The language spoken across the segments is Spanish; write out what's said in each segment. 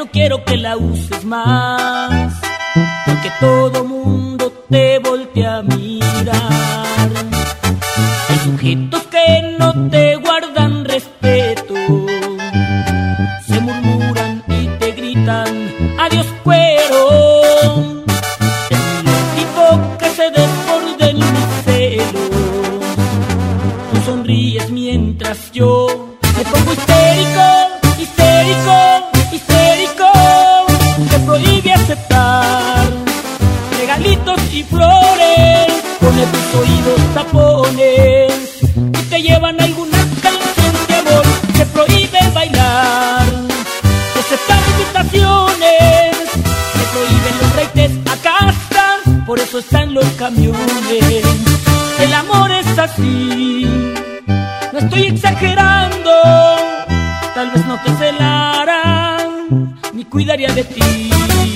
quiero que la uses más, porque todo mundo te voltea a mirar. Hay sujetos que no te guardan respeto, se murmuran y te gritan adiós cuero. Es lógico que se desborden mis celos. Tú sonríes mientras yo me pongo histérico, histérico, histérico. Te prohíbe aceptar regalitos y flores, pone tus oídos tapones y te llevan alguna canción de amor. Te prohíbe bailar, te aceptar invitaciones, te prohíben los reites a casa, por eso están los camiones. El amor es así, no estoy exagerando, tal vez no te celara ni cuidaría de ti.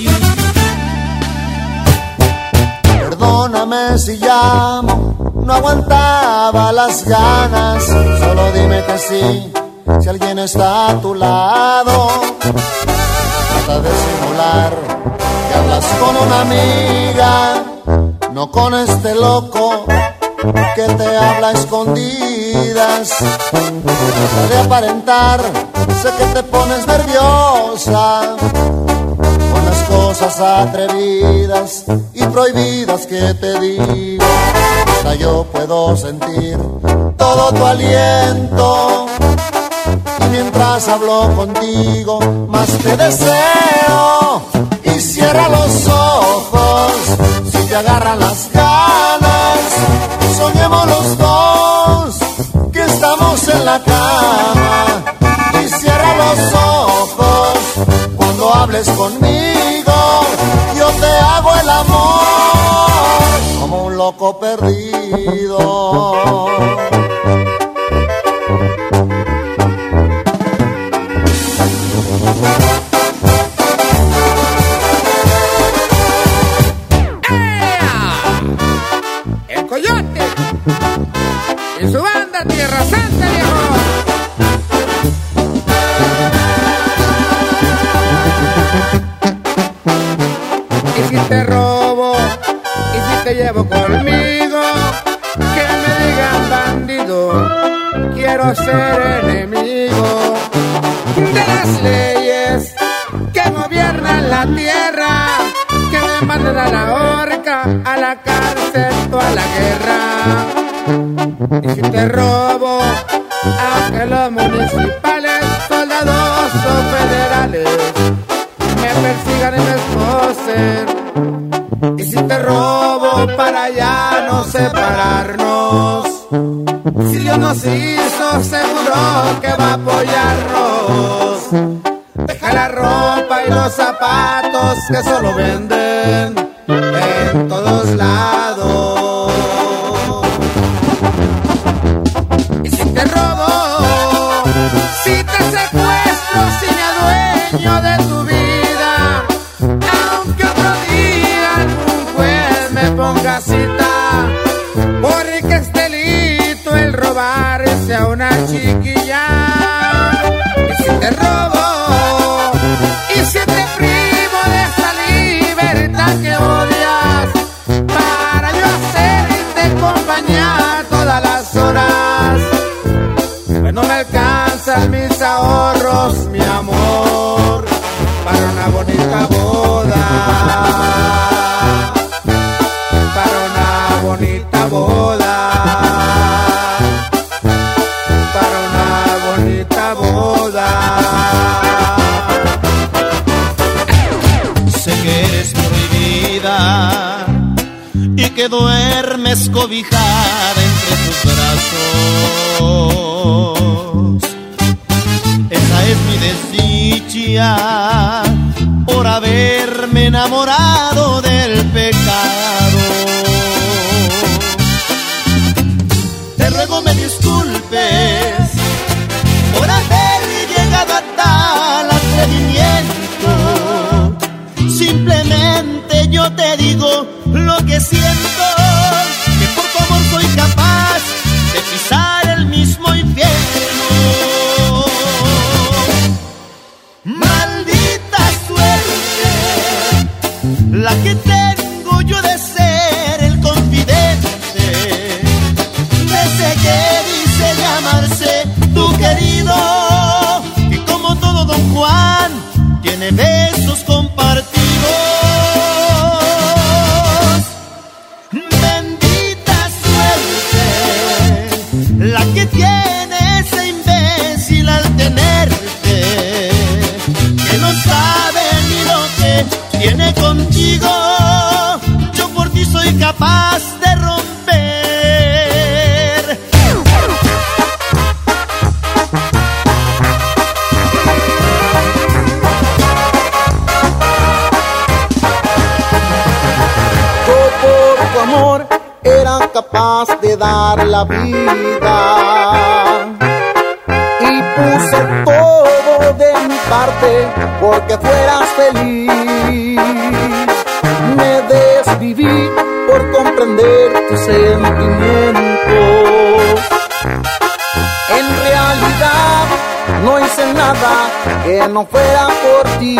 Perdóname si llamo, no aguantaba las ganas. Solo dime que sí, si alguien está a tu lado. Trata de simular que hablas con una amiga, no con este loco que te habla a escondidas. Trata de aparentar, sé que te pones nerviosa con las cosas atrevidas y prohibidas que te digo. Hasta yo puedo sentir todo tu aliento, y mientras hablo contigo más te deseo. Y cierra los ojos si te agarran las ganas, soñemos los dos que estamos en la cama. Y cierra los ojos cuando hables conmigo, yo te hago el amor como un loco perdido. El Coyote y su banda Tierra Santa, viejo. Y si te robo, y si te llevo conmigo, que me digan bandido, quiero ser enemigo de las leyes que gobiernan la tierra, que me manden a la horca, a la cárcel o a la guerra. Y si te robo, aunque los municipales, soldados o federales me persigan y me esposen. Y si te robo para ya no separarnos, si Dios nos hizo seguro que va a apoyarnos. Deja la ropa y los zapatos que solo venden en todos lados. Y si te robo, si te secuestro, si me adueño de tu vida, aunque otro día un juez me ponga cita, porque es delito el robarse a una chiquilla. Y si te robo, y si te privo de esa libertad que odias, para yo hacerte compañía todas las horas, pues no me alcanzan mis ahorros, mi amor, para una bonita boda, para una bonita boda, para una bonita boda. Sé que eres prohibida y que duermes cobijada entre tus brazos. Esa es mi desdicha por haberme enamorado del pecado. Te ruego me disculpes por haber llegado a tal atrevimiento. Simplemente yo te digo lo que siento, que por tu amor soy capaz de pisar el mismo infierno. Maldita la que tengo yo de ser el confidente, de ese que dice llamarse tu querido, que como todo Don Juan tiene besos compartidos. Bendita suerte la que tiene ese imbécil al tenerte, que no sabe ni lo que tiene contigo. Yo por ti soy capaz de romper. Yo por tu amor era capaz de dar la vida y puse todo de mi parte porque fueras feliz. Me desviví por comprender tus sentimientos. En realidad no hice nada que no fuera por ti.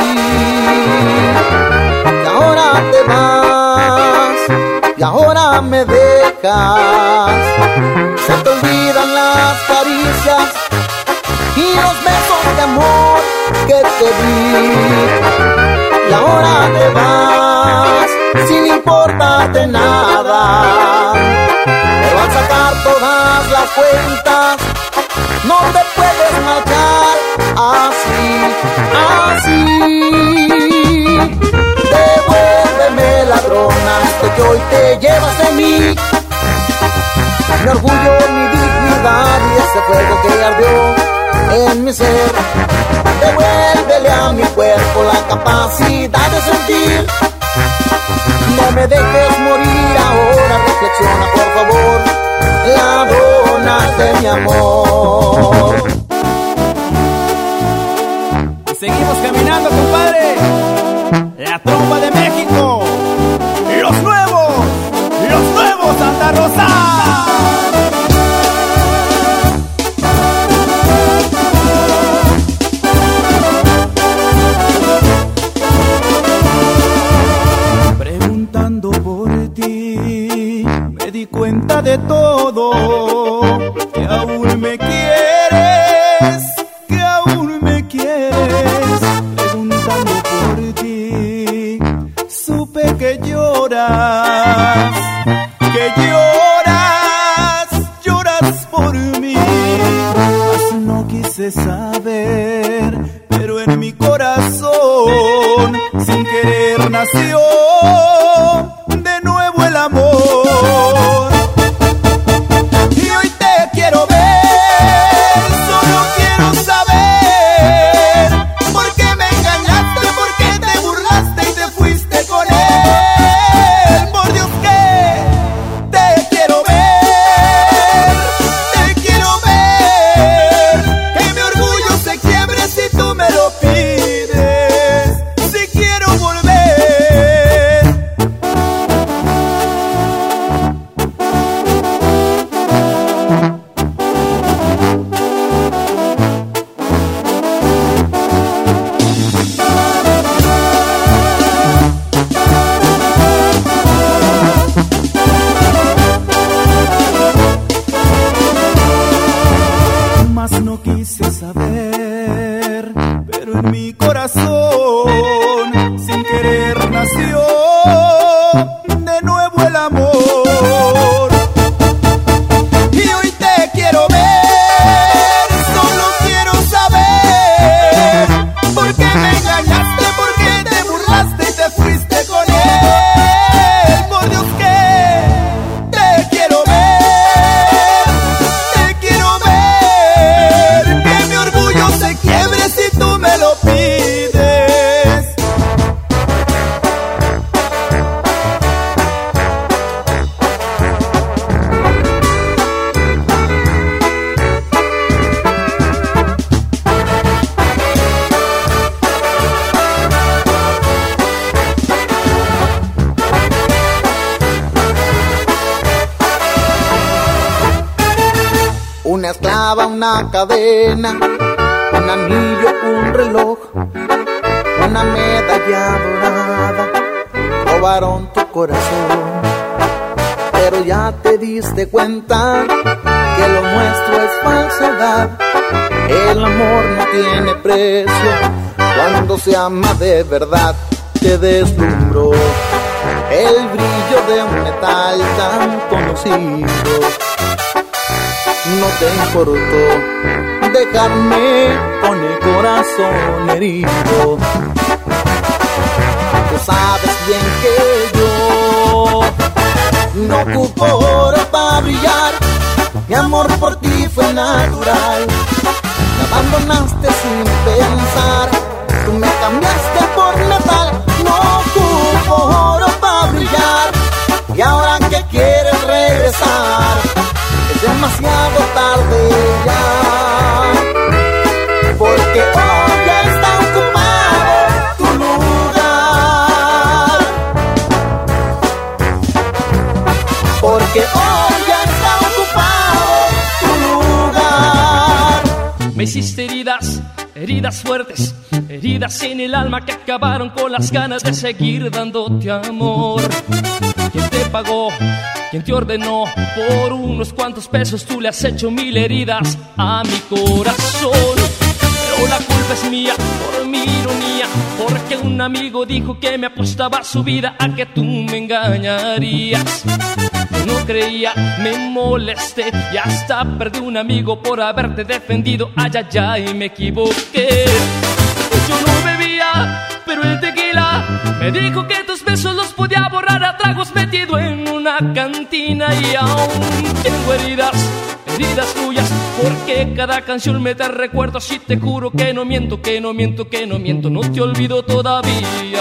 Y ahora te vas y ahora me dejas. Se te olvidan las caricias y los besos de amor que te di. Y ahora te vas sin importarte nada. Te van a sacar todas las cuentas. No te puedes marchar así, así. Devuélveme, ladrona, esto que hoy te llevas de mí. Mi orgullo, mi dignidad y ese fuego que ardió en mi ser. Devuélvele a mi cuerpo la capacidad de sentir. No me dejes morir ahora, reflexiona por favor, ladrona de mi amor. Y seguimos caminando, compadre. La trompa de México. Los nuevos Santa Rosa. Preguntando por ti, me di cuenta de todo, que aún me quieres, que aún me quieres. Preguntando por ti, supe que lloras, lloras por mí. Mas no quise saber, pero en mi corazón, sin querer nació de nuevo el amor. Y hoy te quiero ver, solo quiero saber por qué me engañaste, por qué te burlaste y te fuiste con él. Por Dios que te quiero ver, que mi orgullo se quiebre si tú me lo pides, si quiero volver. Mas no quise saber, pero en mi corazón, sin querer nació de nuevo el amor. Y hoy te quiero ver, solo quiero saber por qué me engañaste, por qué te burlaste y te fuiste con él. Por Dios que te quiero ver, que mi orgullo se quiebre si tú me lo pides. Una esclava, una cadena, un anillo, un reloj, una medalla dorada, robaron tu corazón, pero ya te diste cuenta que lo nuestro es falsedad. El amor no tiene precio cuando se ama de verdad. Te deslumbró el brillo de un metal tan conocido. No te importó dejarme con el corazón herido. Tú sabes bien que yo no ocupo oro para brillar. Mi amor por ti fue natural. Me abandonaste sin pensar. Tú me cambiaste por metal. No ocupo oro para brillar. Y ahora que quieres regresar, es demasiado tarde ya. Porque hoy ya está ocupado tu lugar. Porque hoy ya está ocupado tu lugar. Me hiciste heridas, heridas fuertes, heridas en el alma que acabaron con las ganas de seguir dándote amor. ¿Quién te pagó? ¿Quién te ordenó? Por unos cuantos pesos tú le has hecho 1000 heridas a mi corazón. Pero la culpa es mía, por mi ironía, porque un amigo dijo que me apostaba su vida a que tú me engañarías. Yo no creía, me molesté y hasta perdí un amigo por haberte defendido. Ay, ay, ay, me equivoqué. Yo no bebía, pero el tequila me dijo que tus besos los podía borrar a tragos metido en una cantina. Y aún tengo heridas, heridas tuyas, porque cada canción me da recuerdos. Y te juro que no miento, que no miento, que no miento, no te olvido todavía.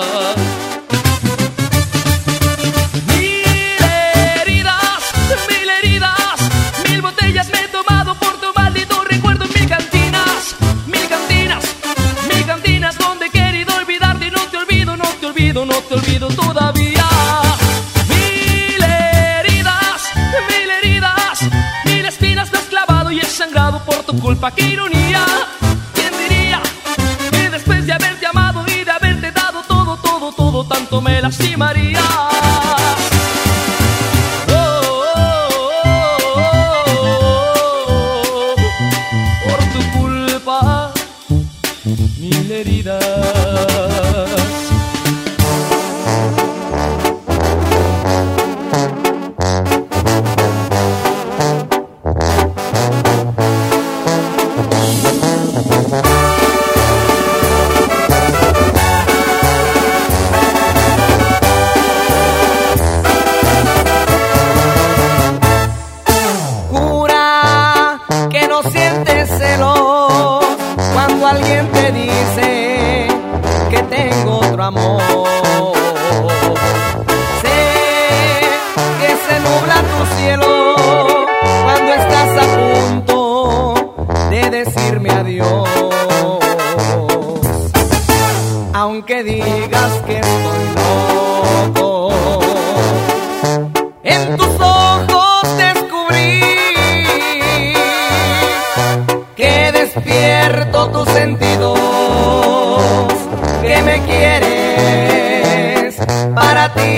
No te olvido todavía. 1000 heridas, 1000 espinas me has clavado y he sangrado por tu culpa. ¡Qué ironía! ¿Quién diría que después de haberte amado y de haberte dado todo, todo, todo, tanto me lastimaría? Por tu culpa, 1000 heridas. Aunque digas que estoy loco, en tus ojos descubrí que despierto tus sentidos, que me quieres para ti.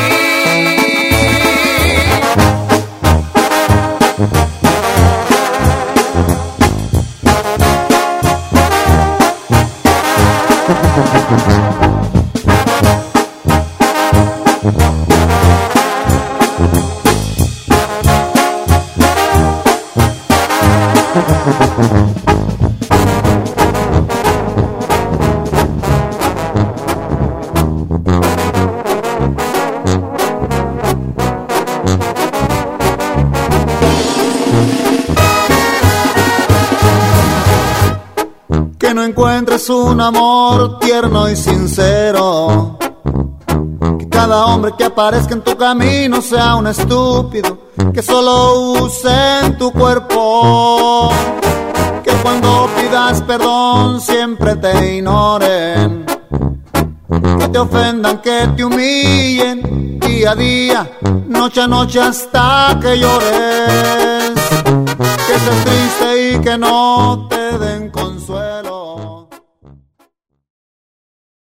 Que no encuentres un amor tierno y sincero, que cada hombre que aparezca en tu camino sea un estúpido, que solo usen tu cuerpo, que cuando pidas perdón siempre te ignoren, que te ofendan, que te humillen día a día, noche a noche hasta que llores, que estés triste y que no te